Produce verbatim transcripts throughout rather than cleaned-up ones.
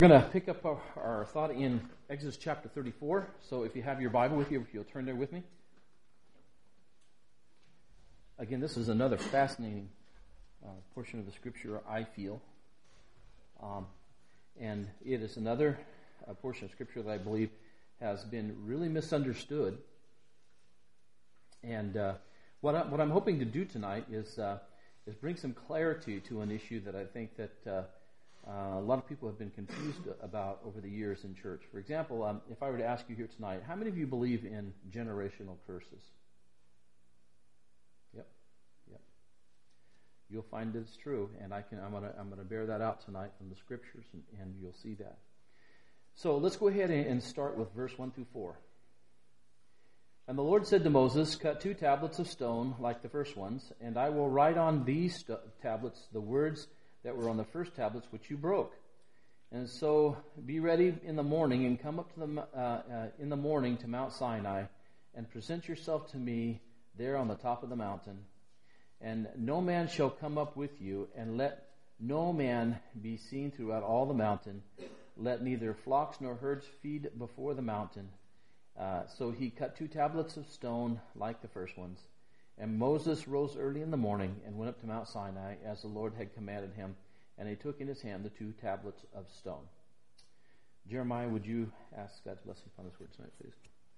We're going to pick up our, our thought in Exodus chapter thirty-four. So if you have your Bible with you, if you'll turn there with me. Again, this is another fascinating uh, portion of the Scripture, I feel. Um, and it is another uh, portion of Scripture that I believe has been really misunderstood. And uh, what, I, what I'm hoping to do tonight is uh, is bring some clarity to an issue that I think that uh, uh, a lot of people have been confused about over the years in church. For example, um, if I were to ask you here tonight, how many of you believe in generational curses? Yep, yep. You'll find it's true, and I can. I'm gonna I'm gonna bear that out tonight from the Scriptures, and, and you'll see that. So let's go ahead and, and start with verse one through four. And the Lord said to Moses, "Cut two tablets of stone like the first ones, and I will write on these st- tablets the words that were on the first tablets which you broke. And so be ready in the morning and come up to the uh, uh, in the morning to Mount Sinai, and present yourself to me there on the top of the mountain. And no man shall come up with you, and let no man be seen throughout all the mountain. Let neither flocks nor herds feed before the mountain." Uh, so he cut two tablets of stone like the first ones. And Moses rose early in the morning and went up to Mount Sinai as the Lord had commanded him. And he took in his hand the two tablets of stone. Jeremiah, would you ask God's blessing upon this word tonight, please?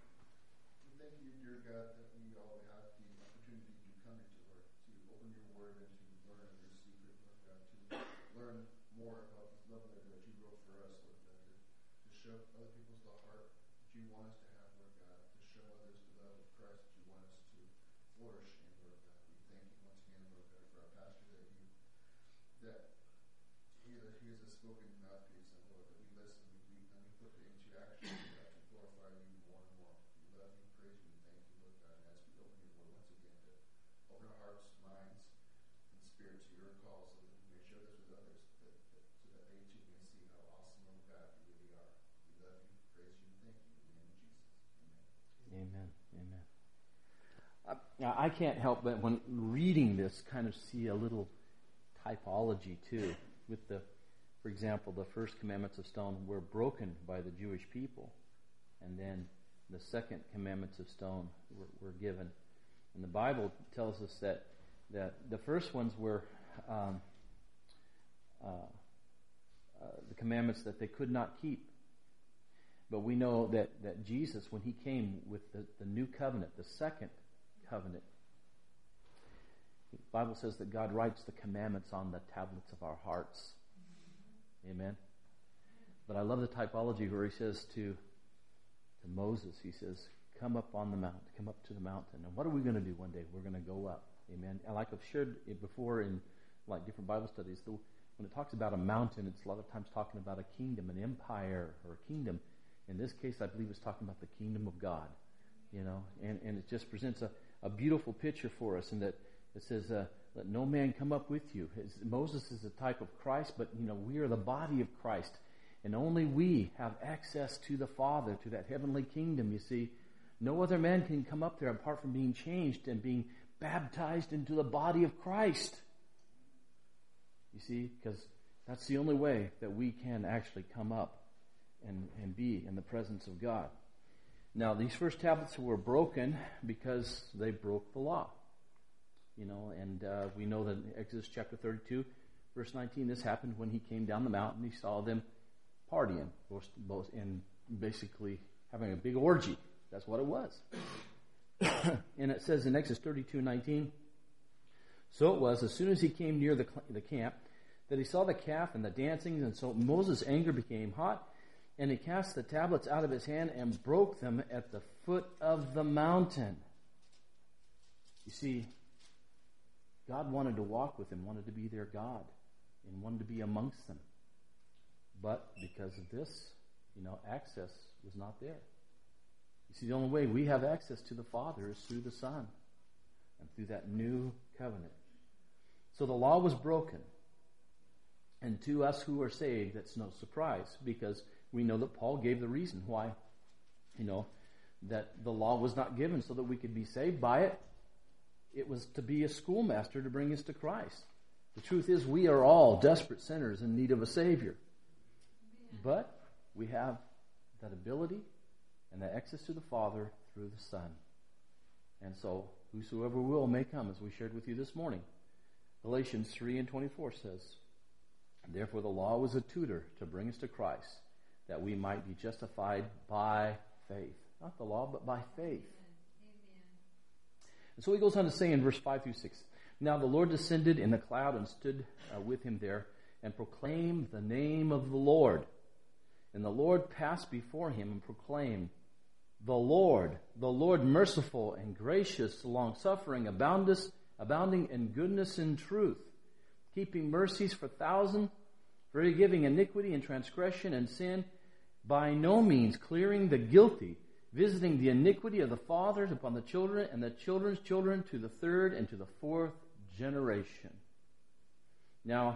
Thank you, dear God, that we all have the opportunity to come into Lord, to open your word and to learn of your secret, Lord God, to learn more about this love letter that you wrote for us, Lord God, to, to show other people the heart that you want us to have, Lord God, to show others the love of Christ that you want us to flourish in, Lord God. We thank you once again, Lord God, for our pastor that you, that he, that he is a spoken mouthpiece, and Lord, that we listen, we, we, and we put it into action, Lord God, to glorify you more and more. We love you, praise you, and thank you, Lord God, and as we open your word once again, to open our hearts, minds, and spirit to your call, so that we may share this with others, that, that, so that they too may see how awesome of God you really are. We love you, praise you, and thank you, in the name of Jesus. Amen. Amen. Amen. Now, I can't help but when reading this kind of see a little typology too. With the, for example, the first commandments of stone were broken by the Jewish people, and then the second commandments of stone were, were given. And the Bible tells us that that the first ones were um, uh, uh, the commandments that they could not keep. But we know that, that Jesus, when he came with the, the new covenant, the second covenant, the Bible says that God writes the commandments on the tablets of our hearts. Amen. But I love the typology where he says to, to Moses, he says, come up on the mountain, come up to the mountain. And what are we going to do one day? We're going to go up. Amen. And like I've shared it before in like different Bible studies, the, when it talks about a mountain, it's a lot of times talking about a kingdom, an empire, or a kingdom. In this case, I believe it's talking about the kingdom of God. You know, and, and it just presents a, a beautiful picture for us, in that it says, uh, let no man come up with you. It's, Moses is a type of Christ, but, you know, we are the body of Christ. And only we have access to the Father, to that heavenly kingdom, you see. No other man can come up there apart from being changed and being baptized into the body of Christ. You see, because that's the only way that we can actually come up and, and be in the presence of God. Now, these first tablets were broken because they broke the law. You know, and uh, we know that in Exodus chapter thirty-two, verse nineteen, this happened when he came down the mountain. He saw them partying, both, both in basically having a big orgy. That's what it was. And it says in Exodus thirty-two nineteen, so it was, as soon as he came near the, the camp, that he saw the calf and the dancing, and so Moses' anger became hot, and he cast the tablets out of his hand and broke them at the foot of the mountain. You see, God wanted to walk with them, wanted to be their God, and wanted to be amongst them. But because of this, you know, access was not there. You see, the only way we have access to the Father is through the Son and through that new covenant. So the law was broken. And to us who are saved, that's no surprise, because we know that Paul gave the reason why, you know, that the law was not given so that we could be saved by it. It was to be a schoolmaster to bring us to Christ. The truth is, we are all desperate sinners in need of a Savior. But we have that ability and that access to the Father through the Son. And so, whosoever will may come, as we shared with you this morning. Galatians three and twenty-four says, therefore the law was a tutor to bring us to Christ, that we might be justified by faith. Not the law, but by faith. Amen. And so he goes on to say in verse five through six, now the Lord descended in the cloud and stood uh, with him there, and proclaimed the name of the Lord. And the Lord passed before him and proclaimed, the Lord, the Lord merciful and gracious, long-suffering, aboundest, abounding in goodness and truth, keeping mercies for thousands, forgiving iniquity and transgression and sin, by no means clearing the guilty, visiting the iniquity of the fathers upon the children and the children's children to the third and to the fourth generation. Now,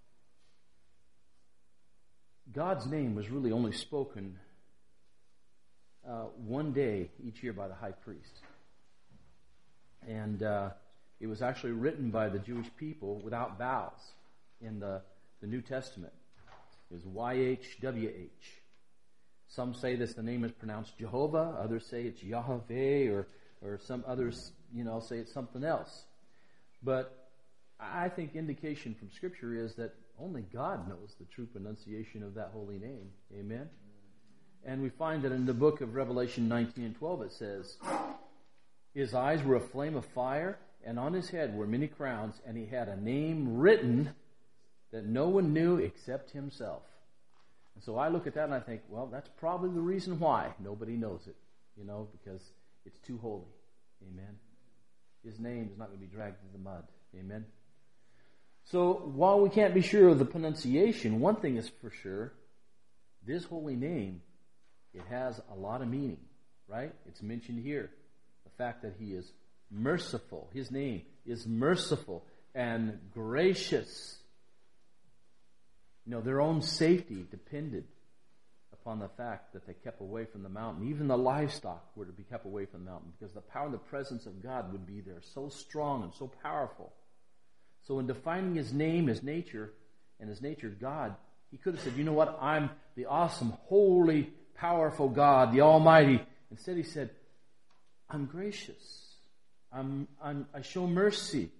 God's name was really only spoken uh, one day each year by the high priest. And uh, it was actually written by the Jewish people without vowels in the, the New Testament. It was Y H W H. Some say this, the name is pronounced Jehovah. Others say it's Yahweh, or, or some others, you know, say it's something else. But I think indication from Scripture is that only God knows the true pronunciation of that holy name. Amen? And we find that in the book of Revelation nineteen and twelve it says, his eyes were a flame of fire, and on his head were many crowns, and he had a name written that no one knew except himself. And so I look at that and I think, well, that's probably the reason why nobody knows it, you know, because it's too holy. Amen? His name is not going to be dragged through the mud. Amen? So while we can't be sure of the pronunciation, one thing is for sure, this holy name, it has a lot of meaning, right? It's mentioned here. The fact that he is merciful. His name is merciful and gracious. You know, their own safety depended upon the fact that they kept away from the mountain. Even the livestock were to be kept away from the mountain because the power and the presence of God would be there, so strong and so powerful. So in defining his name, his nature, and his nature, God, he could have said, you know what, I'm the awesome, holy, powerful God, the Almighty. Instead he said, I'm gracious. I'm, I'm, I show mercy.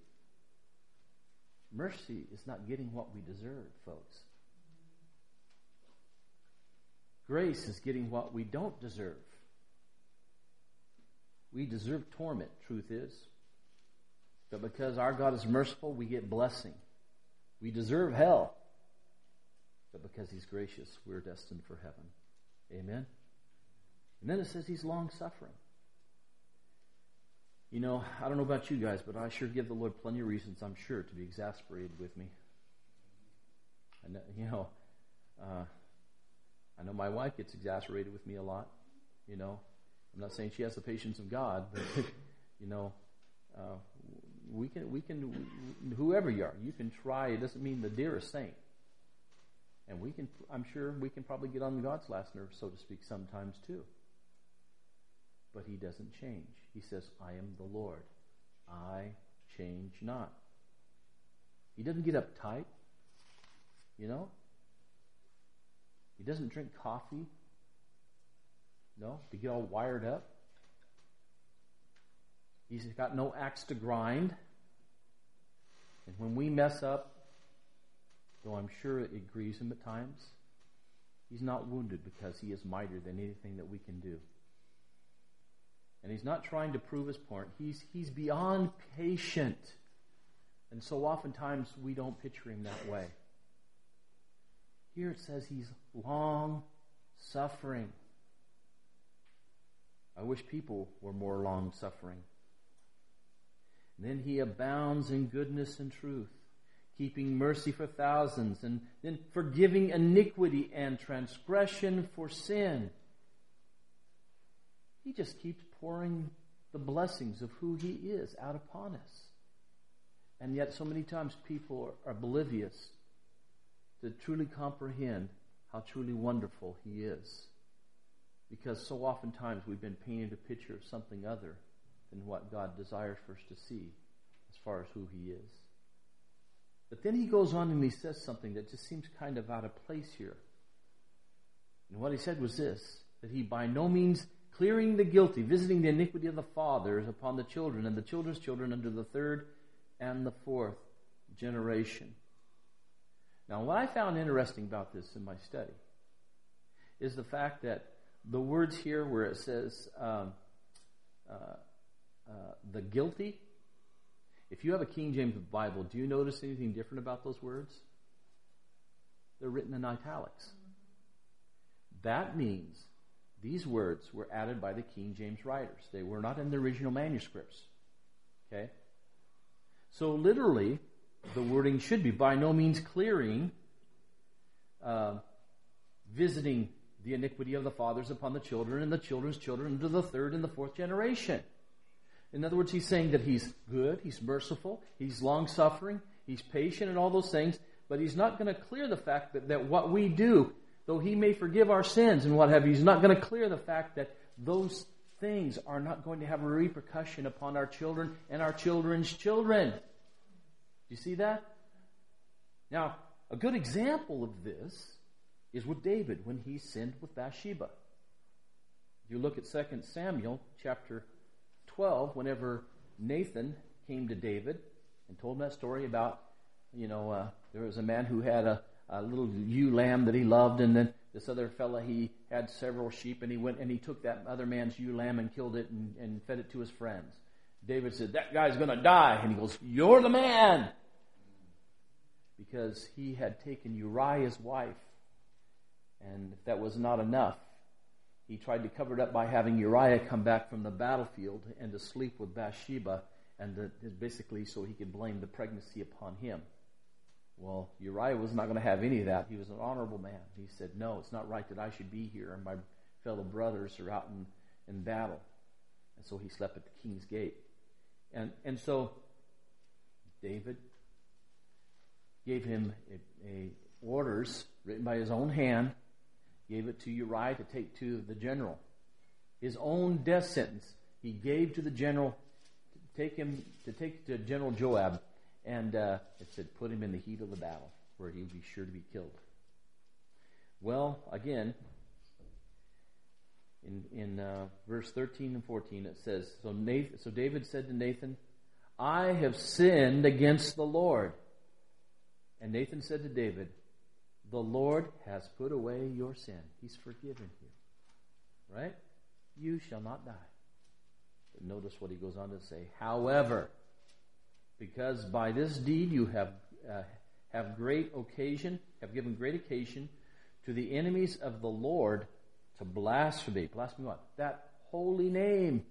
Mercy is not getting what we deserve, folks. Grace is getting what we don't deserve. We deserve torment, truth is. But because our God is merciful, we get blessing. We deserve hell. But because he's gracious, we're destined for heaven. Amen? And then it says he's long-suffering. You know, I don't know about you guys, but I sure give the Lord plenty of reasons, I'm sure, to be exasperated with me. And, you know, uh, I know my wife gets exasperated with me a lot. You know, I'm not saying she has the patience of God, but, you know, uh, we can, we can, whoever you are, you can try. It doesn't mean the dearest saint. And we can, I'm sure we can probably get on God's last nerve, so to speak, sometimes too. But he doesn't change. He says, I am the Lord. I change not. He doesn't get uptight. You know? He doesn't drink coffee. No? To get all wired up. He's got no axe to grind. And when we mess up, though I'm sure it grieves him at times, he's not wounded because he is mightier than anything that we can do. And he's not trying to prove his point. He's, he's beyond patient. And so oftentimes we don't picture him that way. Here it says he's long-suffering. I wish people were more long-suffering. And then he abounds in goodness and truth, keeping mercy for thousands, and then forgiving iniquity and transgression for sin. He just keeps pouring the blessings of who he is out upon us. And yet so many times people are oblivious to truly comprehend how truly wonderful he is. Because so oftentimes we've been painted a picture of something other than what God desires for us to see as far as who he is. But then he goes on and he says something that just seems kind of out of place here. And what he said was this, that he by no means clearing the guilty, visiting the iniquity of the fathers upon the children, and the children's children unto the third and the fourth generation. Now, what I found interesting about this in my study is the fact that the words here where it says um, uh, uh, the guilty, if you have a King James Bible, do you notice anything different about those words? They're written in italics. That means these words were added by the King James writers. They were not in the original manuscripts. Okay? So literally, the wording should be by no means clearing, uh, visiting the iniquity of the fathers upon the children and the children's children into the third and the fourth generation. In other words, he's saying that he's good, he's merciful, he's long-suffering, he's patient and all those things, but he's not going to clear the fact that, that what we do, though he may forgive our sins and what have you, he's not going to clear the fact that those things are not going to have a repercussion upon our children and our children's children. Do you see that? Now, a good example of this is with David when he sinned with Bathsheba. If you look at Second Samuel chapter twelve, whenever Nathan came to David and told him that story about, you know, uh, there was a man who had a, a little ewe lamb that he loved, and then this other fella, he had several sheep, and he went and he took that other man's ewe lamb and killed it and, and fed it to his friends. David said, that guy's going to die. And he goes, you're the man. Because he had taken Uriah's wife. And if that was not enough, he tried to cover it up by having Uriah come back from the battlefield and to sleep with Bathsheba, and to, basically so he could blame the pregnancy upon him. Well, Uriah was not going to have any of that. He was an honorable man. He said, no, it's not right that I should be here and my fellow brothers are out in, in battle. And so he slept at the king's gate. And and so David gave him a, a orders written by his own hand, gave it to Uriah to take to the general. His own death sentence he gave to the general, to take him to take to General Joab, and uh, it said put him in the heat of the battle where he would be sure to be killed. Well, again, in in uh, verse thirteen and fourteen it says, so Nathan, so David said to Nathan, I have sinned against the Lord. And Nathan said to David, the Lord has put away your sin. He's forgiven you. Right? You shall not die. But notice what he goes on to say. However, because by this deed you have uh, have great occasion, have given great occasion to the enemies of the Lord to blaspheme. Blaspheme what? That holy name.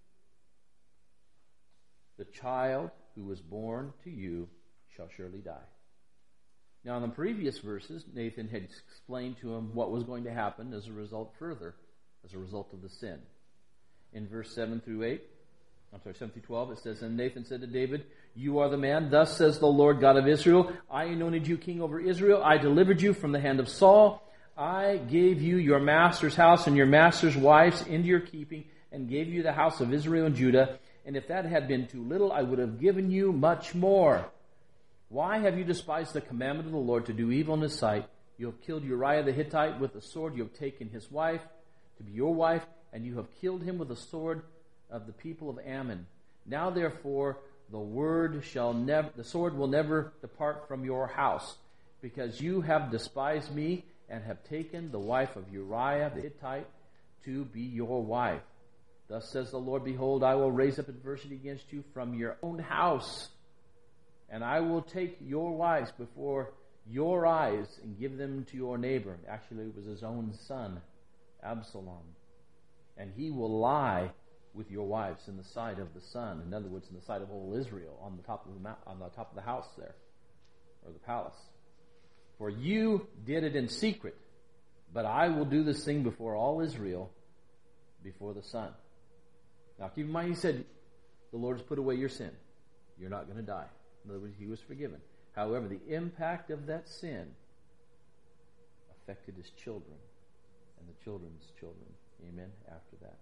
The child who was born to you shall surely die. Now, in the previous verses, Nathan had explained to him what was going to happen as a result further, as a result of the sin. In verse seven through eight, I'm sorry, seven through twelve, it says, and Nathan said to David, you are the man, thus says the Lord God of Israel, I anointed you king over Israel, I delivered you from the hand of Saul, I gave you your master's house and your master's wives into your keeping, and gave you the house of Israel and Judah, and if that had been too little, I would have given you much more. Why have you despised the commandment of the Lord to do evil in his sight? You have killed Uriah the Hittite with a sword. You have taken his wife to be your wife, and you have killed him with the sword of the people of Ammon. Now therefore the word shall never, the sword will never depart from your house, because you have despised me and have taken the wife of Uriah the Hittite to be your wife. Thus says the Lord, behold, I will raise up adversity against you from your own house, and I will take your wives before your eyes and give them to your neighbor. Actually, it was his own son, Absalom. And he will lie with your wives in the sight of the sun. In other words, in the sight of all Israel, on the top of the mount, on the top of the house there, or the palace. For you did it in secret, but I will do this thing before all Israel, before the sun. Now, keep in mind, he said, the Lord has put away your sin. You're not going to die. In other words, he was forgiven. However, the impact of that sin affected his children and the children's children. Amen. After that.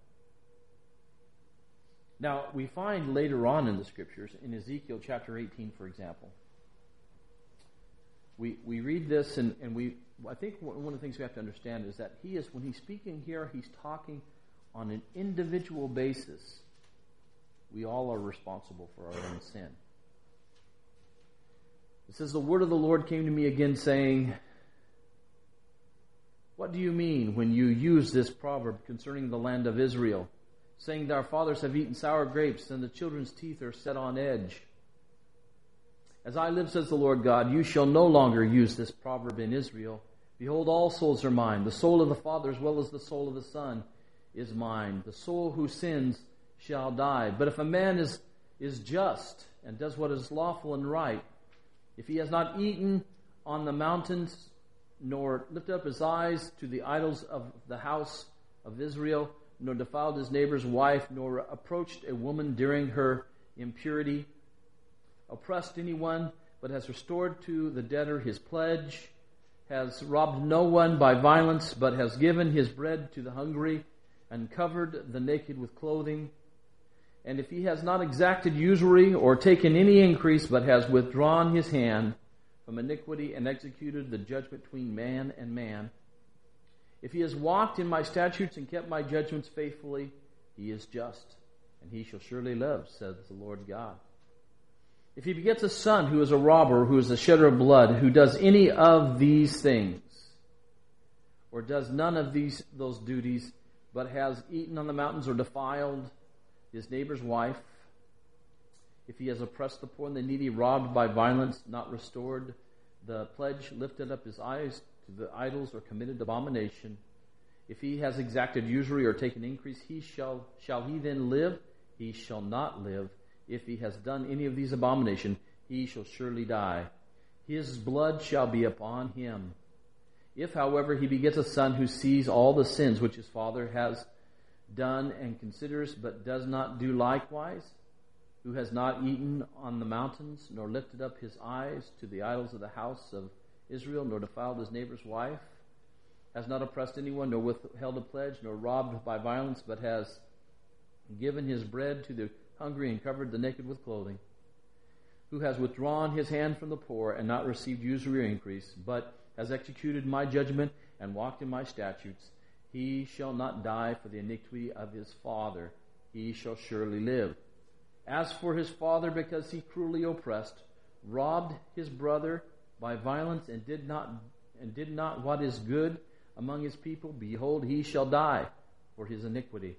Now, we find later on in the scriptures, in Ezekiel chapter eighteen, for example, we, we read this, and, and we I think one of the things we have to understand is that he is, when he's speaking here, he's talking on an individual basis. We all are responsible for our own sin. It says, the word of the Lord came to me again, saying, what do you mean when you use this proverb concerning the land of Israel, saying that our fathers have eaten sour grapes and the children's teeth are set on edge? As I live, says the Lord God, you shall no longer use this proverb in Israel. Behold, all souls are mine. The soul of the Father as well as the soul of the Son is mine. The soul who sins shall die. But if a man is, is just and does what is lawful and right, if he has not eaten on the mountains, nor lifted up his eyes to the idols of the house of Israel, nor defiled his neighbor's wife, nor approached a woman during her impurity, oppressed anyone, but has restored to the debtor his pledge, has robbed no one by violence, but has given his bread to the hungry, and covered the naked with clothing. And if he has not exacted usury or taken any increase, but has withdrawn his hand from iniquity and executed the judgment between man and man, if he has walked in my statutes and kept my judgments faithfully, he is just, and he shall surely live, says the Lord God. If he begets a son who is a robber, who is a shedder of blood, who does any of these things, or does none of these those duties, but has eaten on the mountains or defiled his neighbor's wife, if he has oppressed the poor and the needy, robbed by violence, not restored the pledge, lifted up his eyes to the idols, or committed abomination, if he has exacted usury or taken increase, he shall shall he then live? He shall not live. If he has done any of these abominations, he shall surely die. His blood shall be upon him. If, however, he begets a son who sees all the sins which his father has done and considers, but does not do likewise, who has not eaten on the mountains, nor lifted up his eyes to the idols of the house of Israel, nor defiled his neighbor's wife, has not oppressed anyone, nor withheld a pledge, nor robbed by violence, but has given his bread to the hungry and covered the naked with clothing, who has withdrawn his hand from the poor and not received usury or increase, but has executed my judgment and walked in my statutes, he shall not die for the iniquity of his father. He shall surely live. As for his father, because he cruelly oppressed, robbed his brother by violence, and did not and did not what is good among his people, behold, he shall die for his iniquity.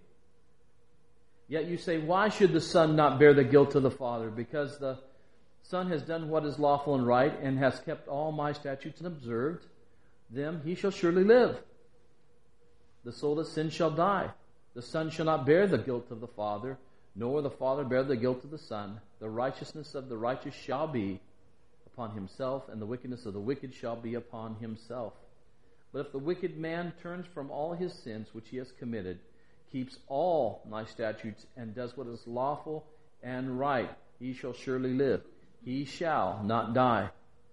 Yet you say, why should the son not bear the guilt of the father? Because the son has done what is lawful and right, and has kept all my statutes and observed them, he shall surely live. The soul that sins shall die. The son shall not bear the guilt of the father, nor the father bear the guilt of the son. The righteousness of the righteous shall be upon himself, and the wickedness of the wicked shall be upon himself. But if the wicked man turns from all his sins which he has committed, keeps all my statutes, and does what is lawful and right, he shall surely live. He shall not die.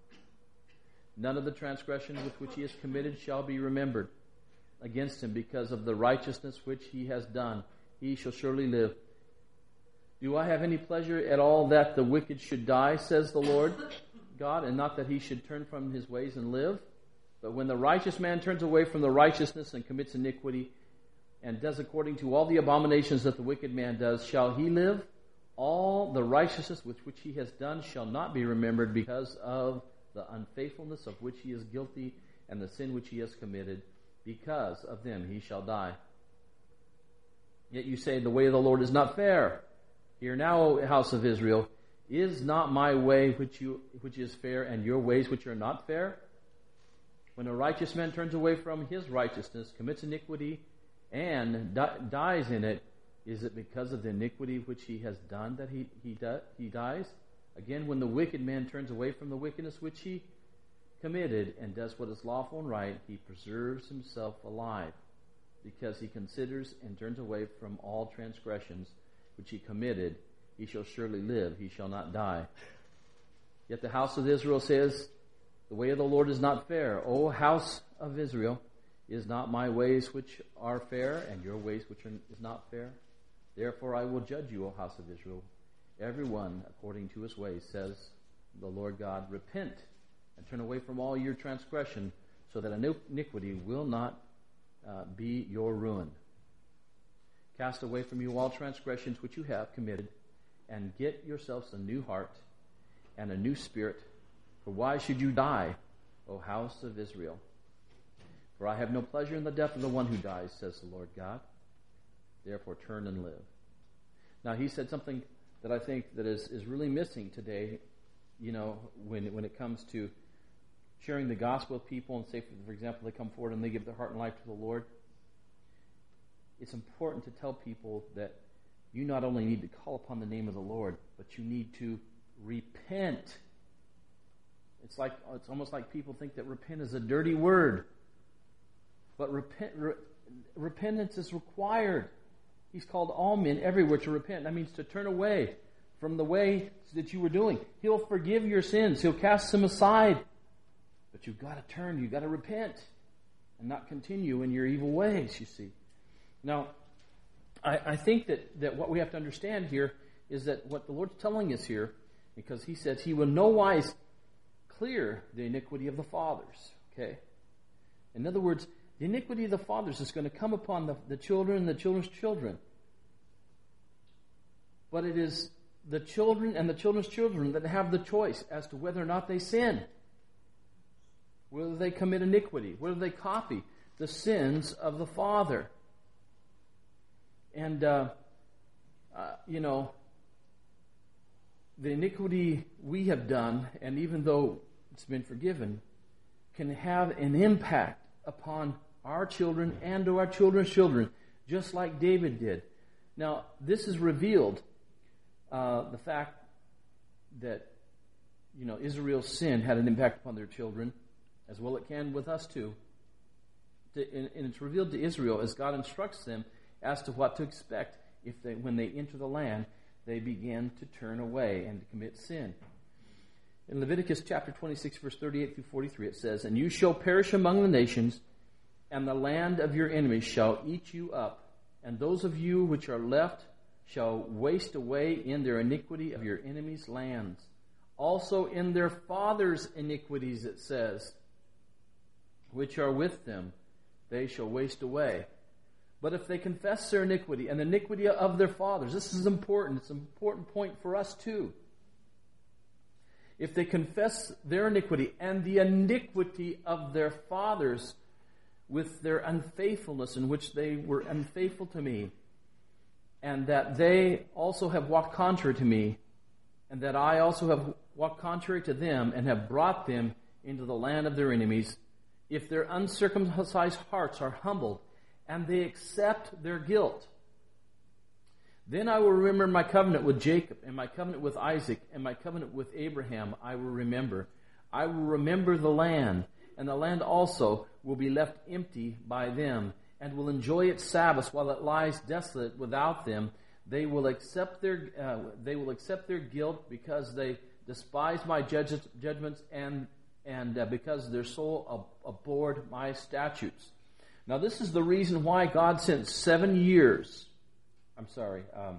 None of the transgressions with which he has committed shall be remembered against him, because of the righteousness which he has done. He shall surely live. Do I have any pleasure at all that the wicked should die, says the Lord God, and not that he should turn from his ways and live? But when the righteous man turns away from the righteousness and commits iniquity, and does according to all the abominations that the wicked man does, shall he live? All the righteousness with which he has done shall not be remembered, because of the unfaithfulness of which he is guilty, and the sin which he has committed. Because of them he shall die. Yet you say, the way of the Lord is not fair. Hear now, O house of Israel, is not my way which you which is fair, and your ways which are not fair? When a righteous man turns away from his righteousness, commits iniquity, and di- dies in it, is it because of the iniquity which he has done that he he, di- he dies? Again, when the wicked man turns away from the wickedness which he committed, and does what is lawful and right, he preserves himself alive, because he considers and turns away from all transgressions which he committed. He shall surely live, he shall not die. Yet the house of Israel says, the way of the Lord is not fair. O house of Israel, is not my ways which are fair, and your ways which are, is not fair? Therefore I will judge you, O house of Israel, everyone according to his ways, says the Lord God. Repent and turn away from all your transgression, so that iniquity will not uh, be your ruin. Cast away from you all transgressions which you have committed, and get yourselves a new heart and a new spirit. For why should you die, O house of Israel? For I have no pleasure in the death of the one who dies, says the Lord God. Therefore turn and live. Now he said something that I think that is, is really missing today, you know, when when it comes to sharing the gospel with people, and say, for, for example, they come forward and they give their heart and life to the Lord. It's important to tell people that you not only need to call upon the name of the Lord, but you need to repent. It's like it's almost like people think that repent is a dirty word. But repent, re, repentance is required. He's called all men everywhere to repent. That means to turn away from the way that you were doing. He'll forgive your sins. He'll cast them aside. But you've got to turn. You've got to repent and not continue in your evil ways, you see. Now, I, I think that, that what we have to understand here is that what the Lord's telling us here, because He says He will no wise clear the iniquity of the fathers. Okay? In other words, the iniquity of the fathers is going to come upon the, the children and the children's children. But it is the children and the children's children that have the choice as to whether or not they sin. Whether they commit iniquity. Whether they copy the sins of the father. And, uh, uh, you know, the iniquity we have done, and even though it's been forgiven, can have an impact upon our children and to our children's children, just like David did. Now, this is revealed, uh, the fact that, you know, Israel's sin had an impact upon their children, as well it can with us too. And it's revealed to Israel as God instructs them as to what to expect if they, when they enter the land, they begin to turn away and to commit sin. In Leviticus chapter twenty-six, verse thirty-eight through forty-three, it says, "And you shall perish among the nations, and the land of your enemies shall eat you up, and those of you which are left shall waste away in their iniquity of your enemies' lands. Also in their fathers' iniquities," it says, "which are with them, they shall waste away. But if they confess their iniquity and the iniquity of their fathers," this is important, it's an important point for us too. "If they confess their iniquity and the iniquity of their fathers with their unfaithfulness in which they were unfaithful to me, and that they also have walked contrary to me, and that I also have walked contrary to them and have brought them into the land of their enemies, if their uncircumcised hearts are humbled, and they accept their guilt, then I will remember my covenant with Jacob, and my covenant with Isaac, and my covenant with Abraham I will remember. I will remember the land, and the land also will be left empty by them, and will enjoy its Sabbaths while it lies desolate without them. They will accept their uh, they will accept their guilt because they despise my judges, judgments, and and uh, because their soul ab- abhorred my statutes." Now, this is the reason why God sent seven years, I'm sorry, um,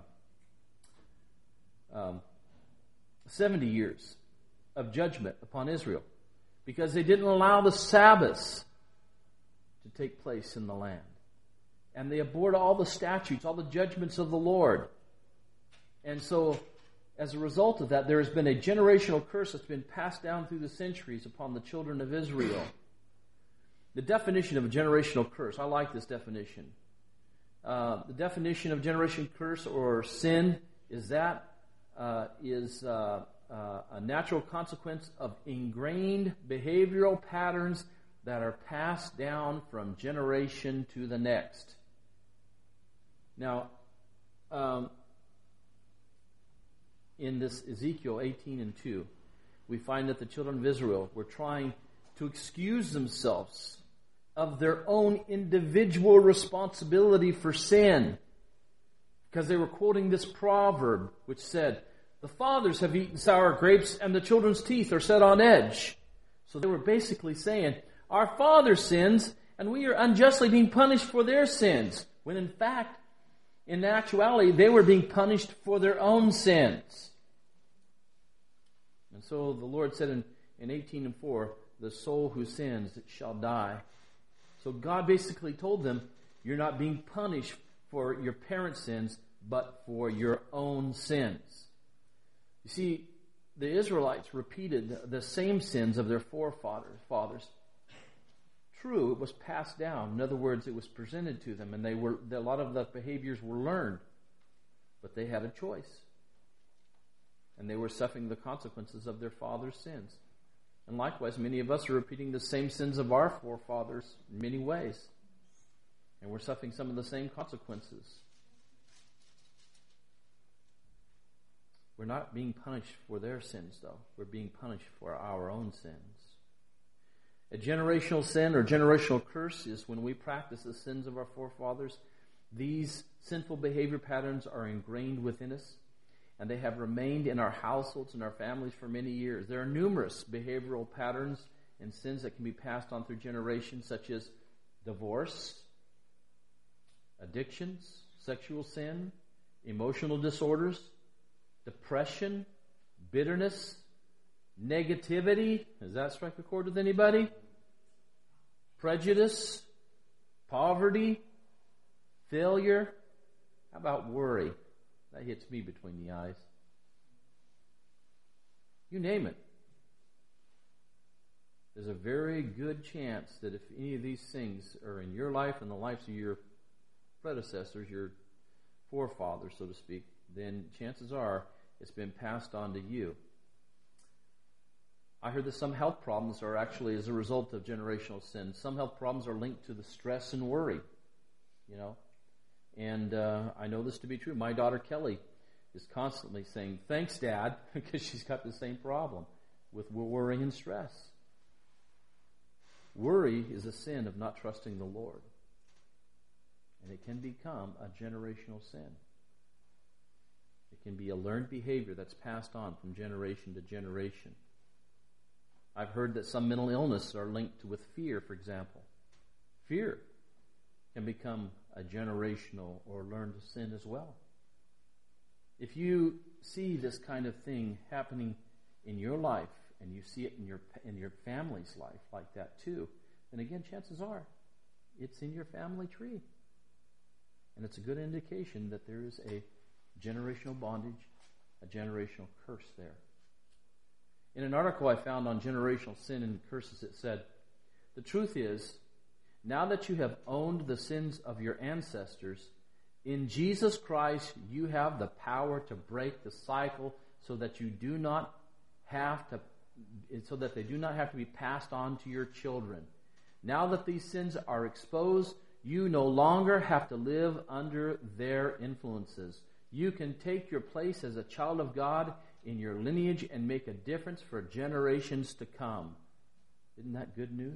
um, seventy years of judgment upon Israel, because they didn't allow the Sabbaths to take place in the land. And they abhorred all the statutes, all the judgments of the Lord. And so, as a result of that, there has been a generational curse that's been passed down through the centuries upon the children of Israel. The definition of a generational curse, I like this definition. Uh, the definition of generation curse or sin is that uh, is uh, uh, a natural consequence of ingrained behavioral patterns that are passed down from generation to the next. Now, um, in this Ezekiel eighteen and two, we find that the children of Israel were trying to excuse themselves of their own individual responsibility for sin, because they were quoting this proverb which said, "The fathers have eaten sour grapes and the children's teeth are set on edge." So they were basically saying, our fathers sins and we are unjustly being punished for their sins, when in fact, in actuality, they were being punished for their own sins. And so the Lord said in, in eighteen and four, the soul who sins shall die. So God basically told them, you're not being punished for your parents' sins, but for your own sins. You see, the Israelites repeated the same sins of their forefathers. Fathers. True, it was passed down. In other words, it was presented to them, and they were a lot of the behaviors were learned. But they had a choice. And they were suffering the consequences of their father's sins. And likewise, many of us are repeating the same sins of our forefathers in many ways. And we're suffering some of the same consequences. We're not being punished for their sins, though. We're being punished for our own sins. A generational sin or generational curse is when we practice the sins of our forefathers. These sinful behavior patterns are ingrained within us, and they have remained in our households and our families for many years. There are numerous behavioral patterns and sins that can be passed on through generations, such as divorce, addictions, sexual sin, emotional disorders, depression, bitterness, negativity. Does that strike a chord with anybody? Prejudice, poverty, failure. How about worry? That hits me between the eyes. You name it. There's a very good chance that if any of these things are in your life and the lives of your predecessors, your forefathers, so to speak, then chances are it's been passed on to you. I heard that some health problems are actually as a result of generational sin. Some health problems are linked to the stress and worry, you know. And uh, I know this to be true. My daughter Kelly is constantly saying, thanks, Dad, because she's got the same problem with worry and stress. Worry is a sin of not trusting the Lord. And it can become a generational sin. It can be a learned behavior that's passed on from generation to generation. I've heard that some mental illness are linked with fear, for example. Fear can become a generational or learned sin as well. If you see this kind of thing happening in your life, and you see it in your in your family's life like that too, then again, chances are it's in your family tree. And it's a good indication that there is a generational bondage, a generational curse there. In an article I found on generational sin and curses, it said, the truth is, now that you have owned the sins of your ancestors, in Jesus Christ you have the power to break the cycle so that you do not have to, so that they do not have to be passed on to your children. Now that these sins are exposed, you no longer have to live under their influences. You can take your place as a child of God in your lineage and make a difference for generations to come. Isn't that good news?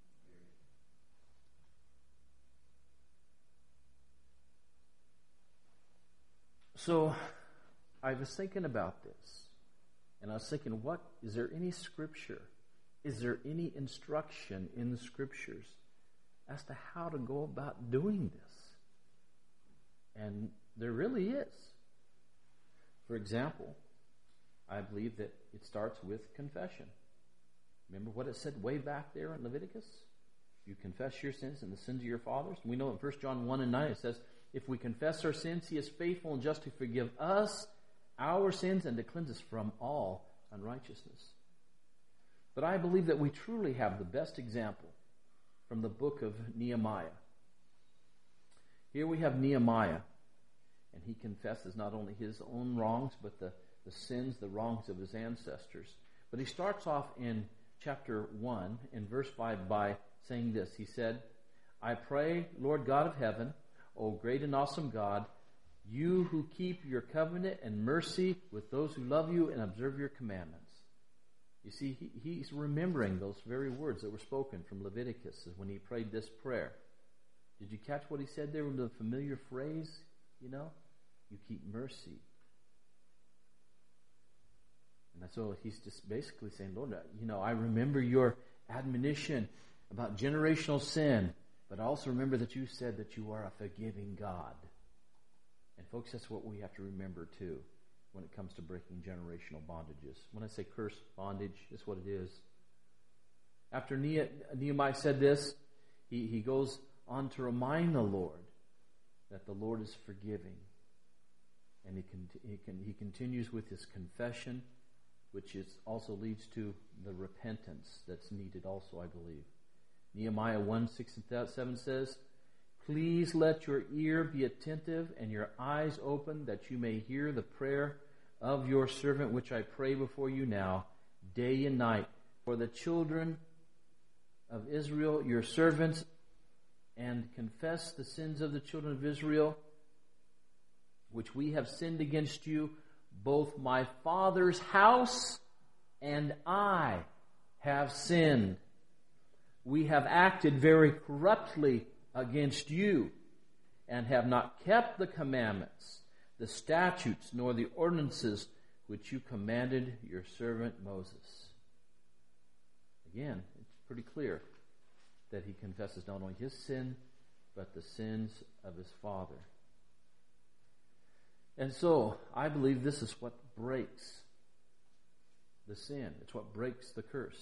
So I was thinking about this, and I was thinking, what is there any scripture? Is there any instruction in the scriptures as to how to go about doing this? And there really is. For example, I believe that it starts with confession. Remember what it said way back there in Leviticus? You confess your sins and the sins of your fathers. We know in First John one and nine it says, if we confess our sins, He is faithful and just to forgive us our sins and to cleanse us from all unrighteousness. But I believe that we truly have the best example from the book of Nehemiah. Here we have Nehemiah, and he confesses not only his own wrongs, but the, the sins, the wrongs of his ancestors. But he starts off in chapter one, in verse five, by saying this. He said, I pray, Lord God of heaven, O great and awesome God, you who keep your covenant and mercy with those who love you and observe your commandments. You see, he, he's remembering those very words that were spoken from Leviticus when he prayed this prayer. Did you catch what he said there with the familiar phrase? You know, you keep mercy. And so he's just basically saying, Lord, you know, I remember your admonition about generational sin, but I also remember that you said that you are a forgiving God. And folks, that's what we have to remember too. when it comes to breaking generational bondages. When I say curse, bondage, it's what it is. After Nehemiah said this, he, he goes on to remind the Lord that the Lord is forgiving. And he, con- he, can, he continues with his confession, which is also leads to the repentance that's needed also, I believe. Nehemiah one, six and seven says, "Please let your ear be attentive and your eyes open, that you may hear the prayer of your servant, which I pray before you now, day and night, for the children of Israel, your servants, and confess the sins of the children of Israel, which we have sinned against you. Both my father's house and I have sinned. We have acted very corruptly against you, and have not kept the commandments, the statutes, nor the ordinances which you commanded your servant Moses." Again, it's pretty clear that he confesses not only his sin, but the sins of his father. And so, I believe this is what breaks the sin. It's what breaks the curse.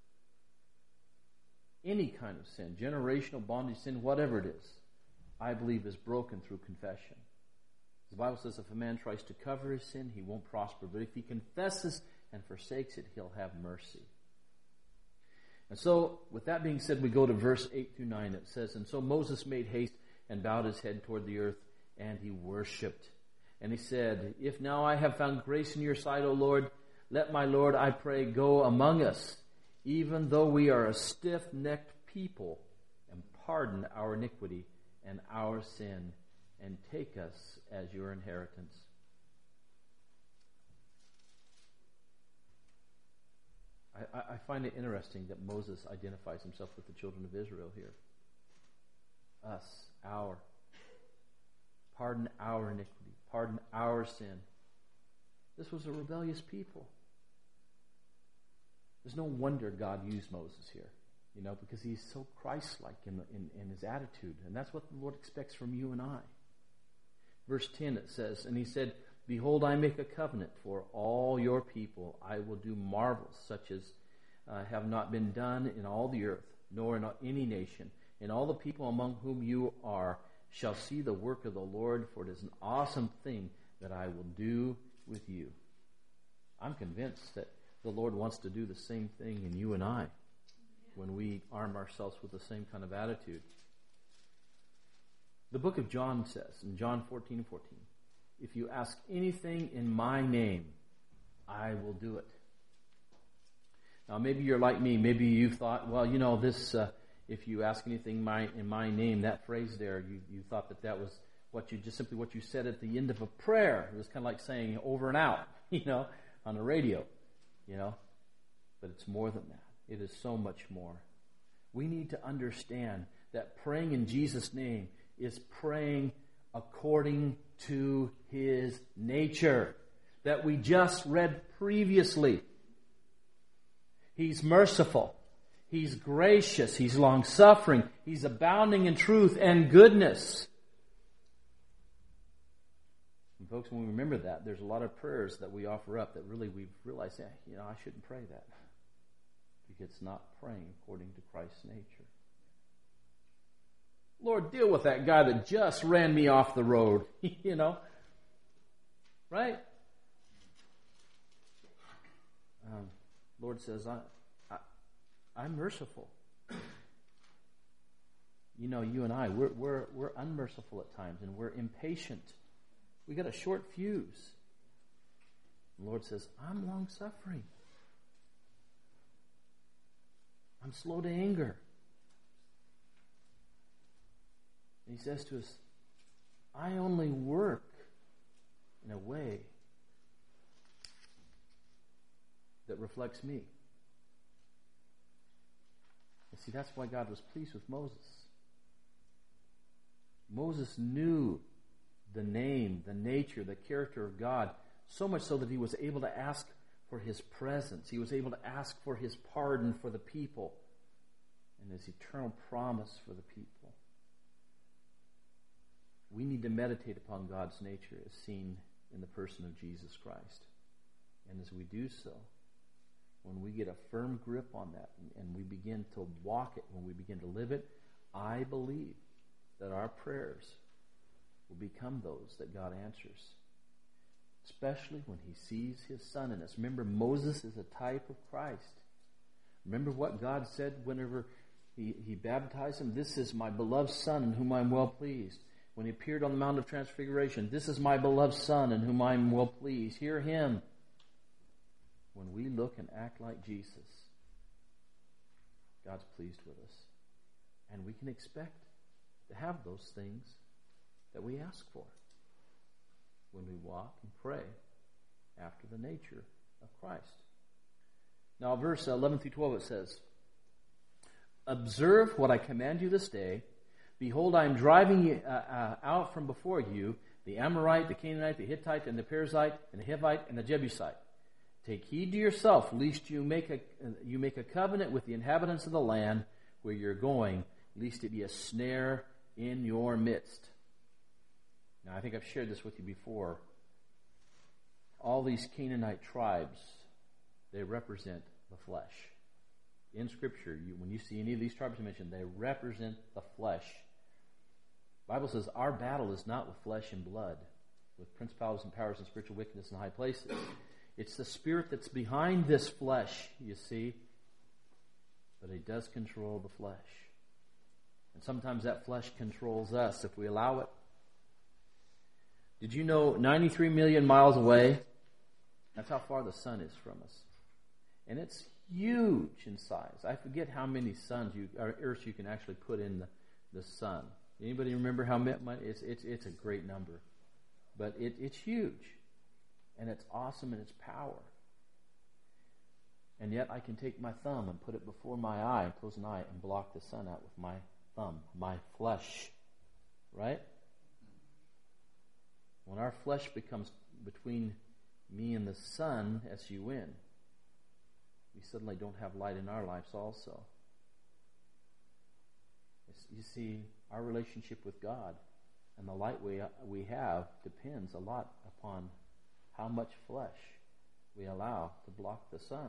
Any kind of sin, generational bondage sin, whatever it is, I believe is broken through confession. The Bible says if a man tries to cover his sin, he won't prosper. But if he confesses and forsakes it, he'll have mercy. And so, with that being said, we go to verse eight through nine. It says, "And so Moses made haste and bowed his head toward the earth, and he worshipped. And he said, If now I have found grace in your sight, O Lord, let my Lord, I pray, go among us, even though we are a stiff-necked people, and pardon our iniquity and our sin, and take us as your inheritance." I, I find it interesting that Moses identifies himself with the children of Israel here. Us, our. Pardon our iniquity. Pardon our sin. This was a rebellious people. There's no wonder God used Moses here, you know, because he's so Christ-like in, in, in his attitude. And that's what the Lord expects from you and I. Verse ten, it says, "And he said, Behold, I make a covenant for all your people. I will do marvels such as uh, have not been done in all the earth, nor in any nation. And all the people among whom you are shall see the work of the Lord, for it is an awesome thing that I will do with you." I'm convinced that the Lord wants to do the same thing in you and I when we arm ourselves with the same kind of attitude. The book of John says, in John fourteen fourteen, "If you ask anything in my name, I will do it." Now, maybe you're like me. Maybe you've thought, well, you know, this, uh, if you ask anything my, in my name, that phrase there, you, you thought that that was what you, just simply what you said at the end of a prayer. It was kind of like saying over and out, you know, on the radio, you know. But it's more than that. It is so much more. We need to understand that praying in Jesus' name is praying according to his nature that we just read previously. He's merciful. He's gracious. He's long-suffering. He's abounding in truth and goodness. And folks, when we remember that, there's a lot of prayers that we offer up that really we've realized, yeah, you know, I shouldn't pray that. Because it's not praying according to Christ's nature. Lord, deal with that guy that just ran me off the road. You know? Right? Um, Lord says, I, I, I'm merciful. You know, you and I, we're, we're, we're unmerciful at times, and we're impatient. We got a short fuse. The Lord says, I'm long-suffering. I'm slow to anger. And he says to us, I only work in a way that reflects me. And see, that's why God was pleased with Moses. Moses knew the name, the nature, the character of God, so much so that he was able to ask for his presence. He was able to ask for his pardon for the people and his eternal promise for the people. We need to meditate upon God's nature as seen in the person of Jesus Christ. And as we do so, when we get a firm grip on that and, and we begin to walk it, when we begin to live it, I believe that our prayers will become those that God answers. Especially when he sees his Son in us. Remember, Moses is a type of Christ. Remember what God said whenever he, he baptized him? This is my beloved Son in whom I am well pleased. When he appeared on the Mount of Transfiguration, this is my beloved Son in whom I am well pleased. Hear him. When we look and act like Jesus, God's pleased with us. And we can expect to have those things that we ask for when we walk and pray after the nature of Christ. Now, verse eleven through twelve, it says, observe what I command you this day. Behold, I am driving you, uh, uh, out from before you the Amorite, the Canaanite, the Hittite, and the Perizzite, and the Hivite, and the Jebusite. Take heed to yourself, lest you make a uh, you make a covenant with the inhabitants of the land where you're going, lest it be a snare in your midst. Now, I think I've shared this with you before. All these Canaanite tribes, they represent the flesh. In Scripture, you, when you see any of these tribes mentioned, they represent the flesh. The Bible says our battle is not with flesh and blood, with principalities and powers and spiritual wickedness in high places. It's the spirit that's behind this flesh, you see. But it does control the flesh. And sometimes that flesh controls us if we allow it. Did you know ninety-three million miles away, that's how far the sun is from us. And it's huge in size. I forget how many suns you, or Earths you can actually put in the, the sun. Anybody remember how many? It's, it's, it's a great number. But it, it's huge. And it's awesome in its power. And yet I can take my thumb and put it before my eye, close an eye, and block the sun out with my thumb, my flesh. Right? When our flesh becomes between me and the sun, S U N, we suddenly don't have light in our lives also. It's, you see, our relationship with God and the light we we have depends a lot upon how much flesh we allow to block the sun.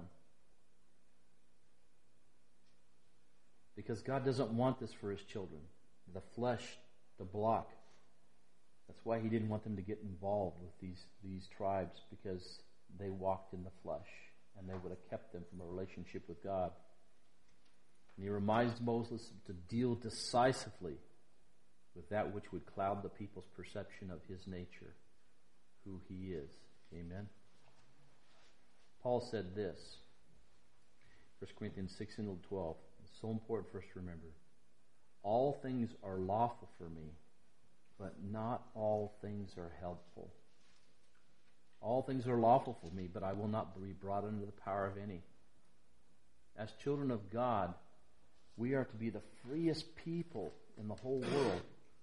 Because God doesn't want this for his children, the flesh to block. That's why he didn't want them to get involved with these, these tribes, because they walked in the flesh and they would have kept them from a relationship with God. And he reminds Moses to deal decisively with that which would cloud the people's perception of his nature, who he is. Amen. Paul said this, First Corinthians six and twelve. It's so important for us to remember. All things are lawful for me, but not all things are helpful. All things are lawful for me, but I will not be brought under the power of any. As children of God, we are to be the freest people in the whole world.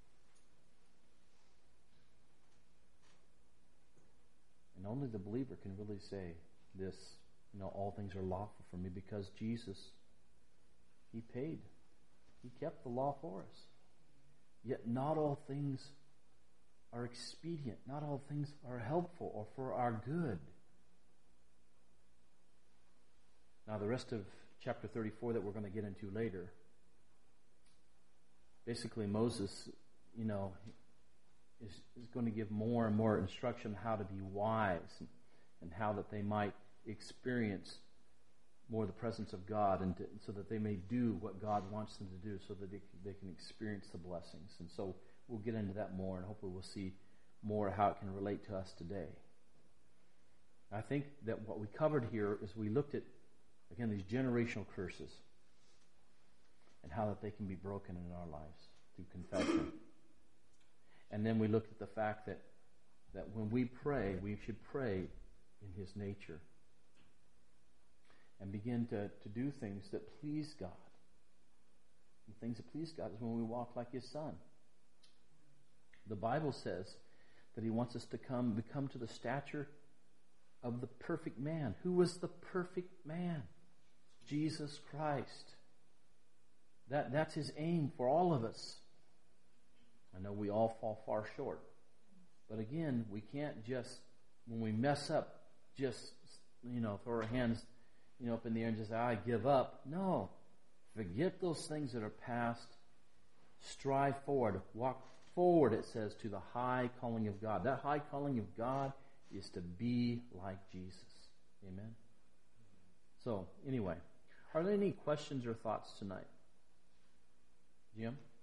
And only the believer can really say this, you know, all things are lawful for me, because Jesus, he paid. He kept the law for us. Yet not all things are expedient. Not all things are helpful or for our good. Now the rest of chapter thirty-four that we're going to get into later, basically Moses, you know, is, is going to give more and more instruction how to be wise and, and how that they might experience more the presence of God, and to, so that they may do what God wants them to do, so that they, they can experience the blessings. And so we'll get into that more, and hopefully we'll see more how it can relate to us today. I think that what we covered here is we looked at, again, these generational curses and how that they can be broken in our lives through confession. And then we looked at the fact that, that when we pray, we should pray in his nature and begin to, to do things that please God. And things that please God is when we walk like his Son. The Bible says that he wants us to come become to the stature of the perfect man. Who was the perfect man? Jesus Christ. That, that's his aim for all of us. I know we all fall far short, But again, we can't just, when we mess up, just, you know, throw our hands, you know, up in the air and just say, I give up. No. Forget those things that are past. Strive forward. Walk forward, it says, to the high calling of God. That high calling of God is to be like Jesus. Amen? So, anyway, are there any questions or thoughts tonight? Jim?